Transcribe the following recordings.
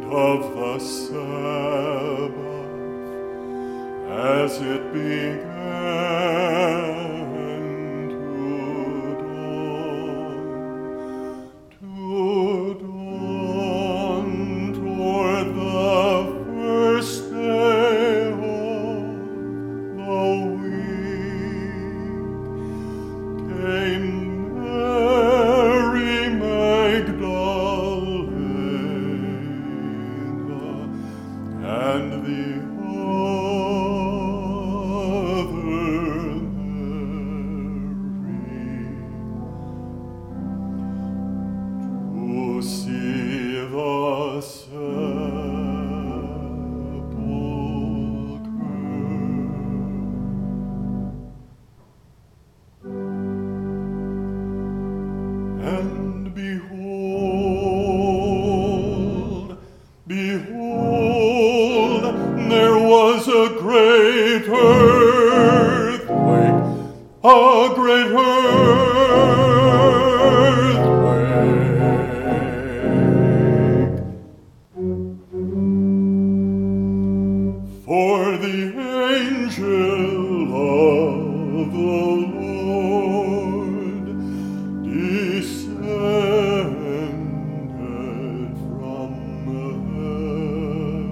of the Sabbath as it began to dawn toward the first day of the week, came Mary Magdalene and the to see the sepulchre. And behold, there was a great earthquake, a great earthquake. For the angel of the Lord descended from heaven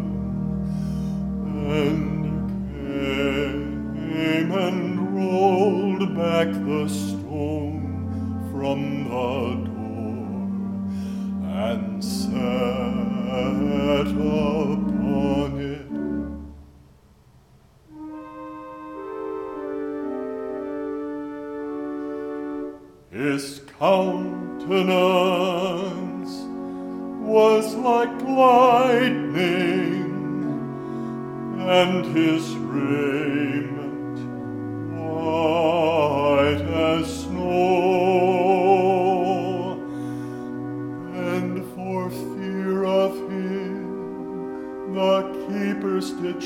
and came and rolled back the stone from the door and sat upon it. His countenance was like lightning, and his raiment white as snow. And for fear of him, the keepers did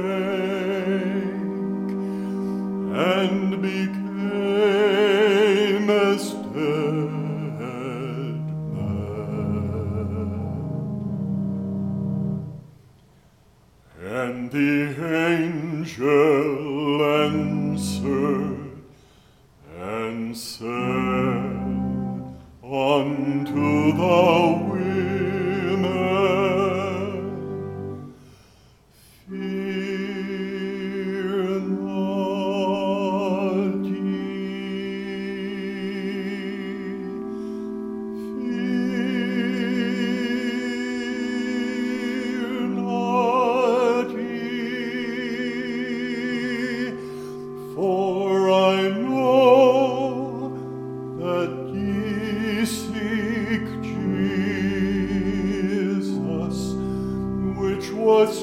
shake and became as dead men. And the angel answered and said unto the women, fear not ye, fear not ye, for I know that ye seek Jesus, which was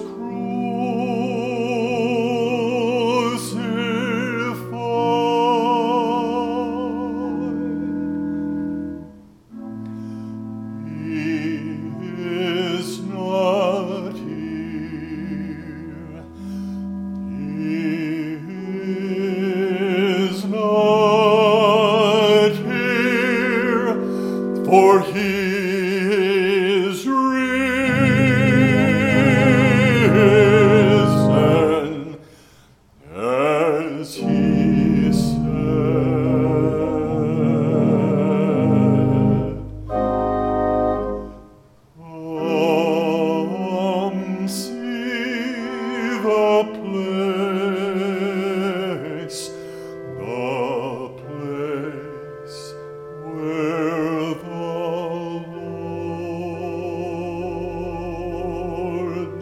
crucified. He is not here. He is not here, for he is risen, as he said. Come see the place where the Lord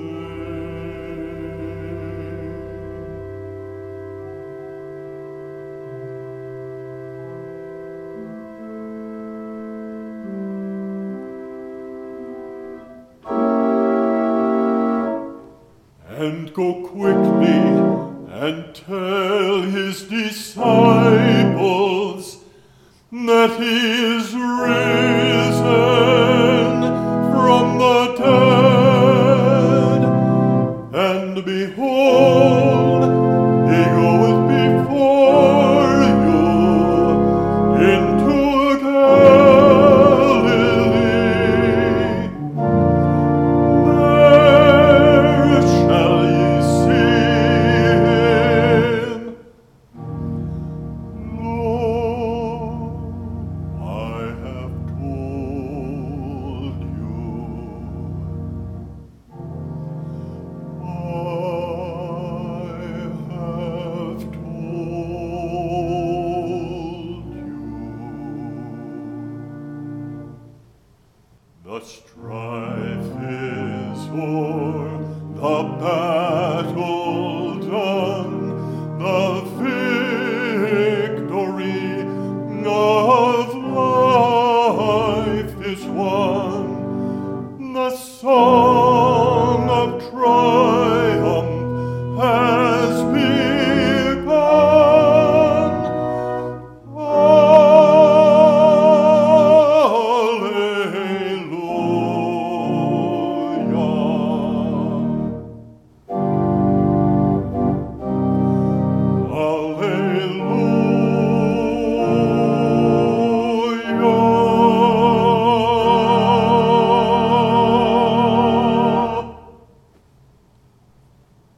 lay. And go quickly and tell his disciples that he is risen from the dead. And behold, he goeth before you into Galilee. swore the